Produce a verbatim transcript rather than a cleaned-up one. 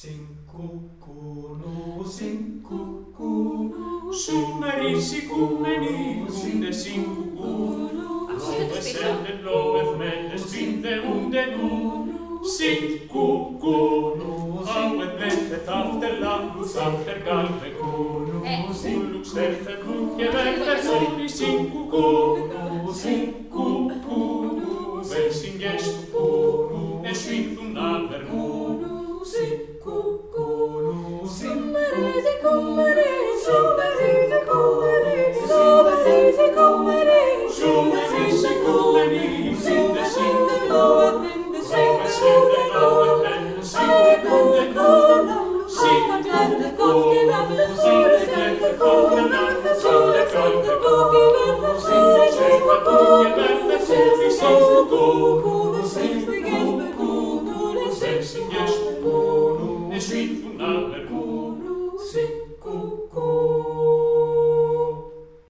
Sinkukunu, sinkukunu, summeri sikumeni, unde sinkukunu, avesende blået meldes vinde unde kunu, sinkukunu, auet ventet after landus after galvekunu, ullux verter kukke verter soli sinkukunu, sinkukunu, velsingestukunu, ne svintum naverkunu, sinkukunu, simmeri sikumeri, summeri sikumeri, summeri sikumeri, summeri sikumeri, sinde sinde blået vinde, sinde sinde blået vinde, sinde kunde kona, sinde kunde kona, sinde kunde kona, sinde kunde kona, sinde kunde kona, sinde sinkukunu, sinkukunu, velsingestukunu, ne svintum naverkunu,